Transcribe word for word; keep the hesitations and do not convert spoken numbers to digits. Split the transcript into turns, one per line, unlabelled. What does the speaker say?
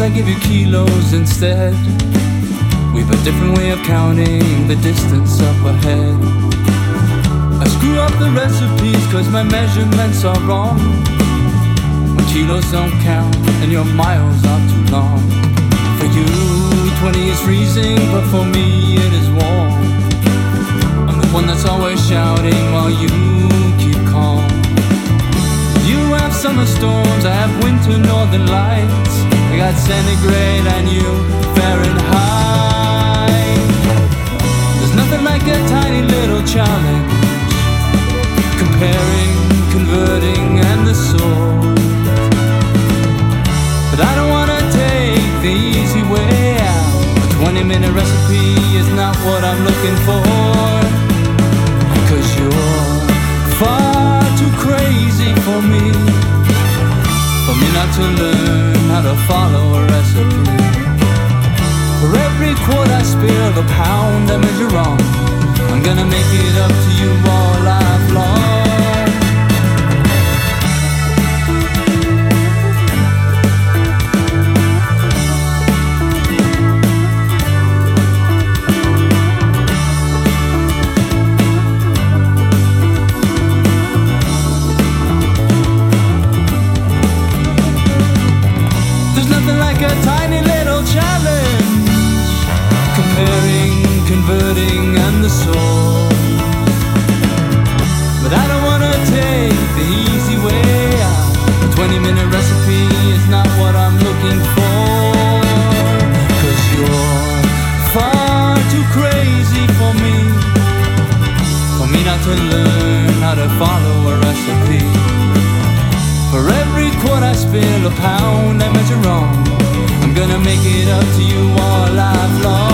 I give you kilos instead. We've a different way of counting the distance up ahead. I screw up the recipes cause my measurements are wrong. When kilos don't count and your miles are too long. For you, twenty is freezing, but for me it is warm. I'm the one that's always shouting while you keep calm. You have summer storms, I have winter northern lights. I got centigrade and you Fahrenheit. There's nothing like a tiny little challenge, comparing, converting, and the sort. But I don't wanna take the easy way out. A twenty minute recipe is not what I'm looking for. Cause you're far too crazy for me, for me not to learn how to follow a recipe. For every quart I spill, a pound I measure wrong. I'm gonna make it up to you all life long. There's nothing like a tiny little challenge, comparing, converting, and the sort. But I don't wanna take the easy way out. A twenty minute recipe is not what I'm looking for. Cause you're far too crazy for me, for me not to learn how to follow a recipe. For every quart I spill, a pound I measure wrong. I'm gonna make it up to you all life long.